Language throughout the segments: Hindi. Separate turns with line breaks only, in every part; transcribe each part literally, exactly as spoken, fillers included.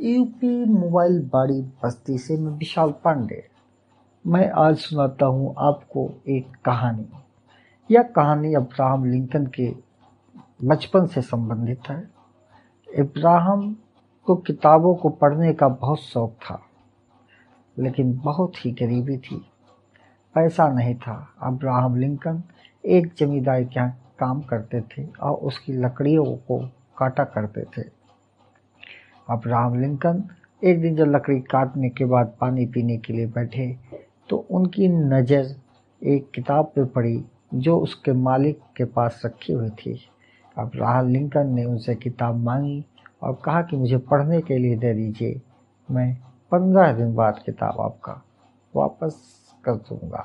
यूपी मोबाइल बाड़ी बस्ती से मैं विशाल पांडे। मैं आज सुनाता हूँ आपको एक कहानी। यह कहानी अब्राहम लिंकन के बचपन से संबंधित है। अब्राहम को किताबों को पढ़ने का बहुत शौक था, लेकिन बहुत ही गरीबी थी, पैसा नहीं था। अब्राहम लिंकन एक जमींदार के यहाँ काम करते थे और उसकी लकड़ियों को काटा करते थे। अब्राहम लिंकन एक दिन जब लकड़ी काटने के बाद पानी पीने के लिए बैठे तो उनकी नज़र एक किताब पे पड़ी जो उसके मालिक के पास रखी हुई थी। अब्राहम लिंकन ने उनसे किताब मांगी और कहा कि मुझे पढ़ने के लिए दे दीजिए, मैं पंद्रह दिन बाद किताब आपका वापस कर दूंगा।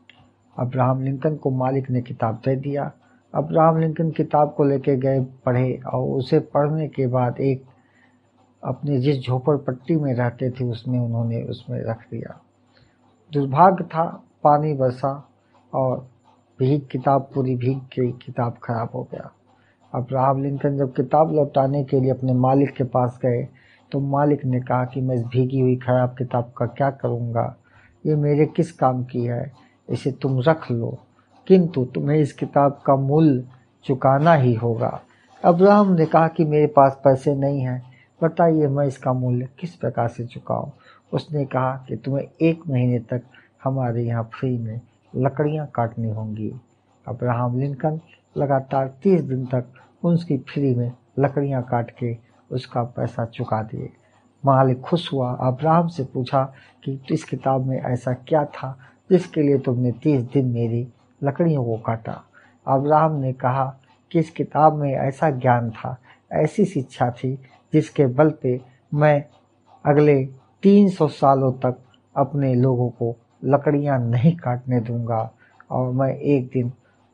अब्राहम लिंकन को मालिक ने किताब दे दिया। अब्राहम लिंकन किताब को लेके गए, पढ़े और उसे पढ़ने के बाद एक अपने जिस झोपड़पट्टी में रहते थे उसमें उन्होंने उसमें रख दिया। दुर्भाग्य था, पानी बरसा और भीग किताब पूरी भीग गई, किताब खराब हो गया। अब्राहम लिंकन जब किताब लौटाने के लिए अपने मालिक के पास गए तो मालिक ने कहा कि मैं इस भीगी हुई खराब किताब का क्या करूँगा, ये मेरे किस काम की है, इसे तुम रख लो, किंतु तुम्हें इस किताब का मूल्य चुकाना ही होगा। अब्राहम ने कहा कि मेरे पास पैसे नहीं हैं, बताइए मैं इसका मूल्य किस प्रकार से चुकाऊं। उसने कहा कि तुम्हें एक महीने तक हमारे यहाँ फ्री में लकड़ियाँ काटनी होंगी। अब्राहम लिंकन लगातार तीस दिन तक उसकी फ्री में लकड़ियाँ काट के उसका पैसा चुका दिए। मालिक खुश हुआ, अब्राहम से पूछा कि इस किताब में ऐसा क्या था जिसके लिए तुमने तीस दिन मेरी लकड़ियों को काटा। अब्राहम ने कहा कि इस किताब में ऐसा ज्ञान था, ऐसी शिक्षा थी जिसके बल पे मैं अगले तीन सौ सालों तक अपने लोगों को लकड़ियां नहीं काटने दूंगा और मैं एक दिन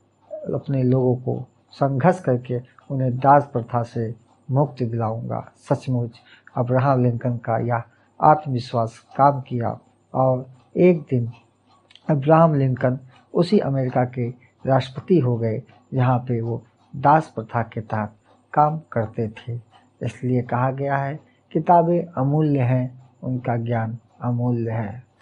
अपने लोगों को संघर्ष करके उन्हें दास प्रथा से मुक्ति दिलाऊंगा। सचमुच अब्राहम लिंकन का यह आत्मविश्वास काम किया और एक दिन अब्राहम लिंकन उसी अमेरिका के राष्ट्रपति हो गए जहाँ पे वो दास प्रथा के तहत काम करते थे। इसलिए कहा गया है किताबें अमूल्य हैं, उनका ज्ञान अमूल्य है।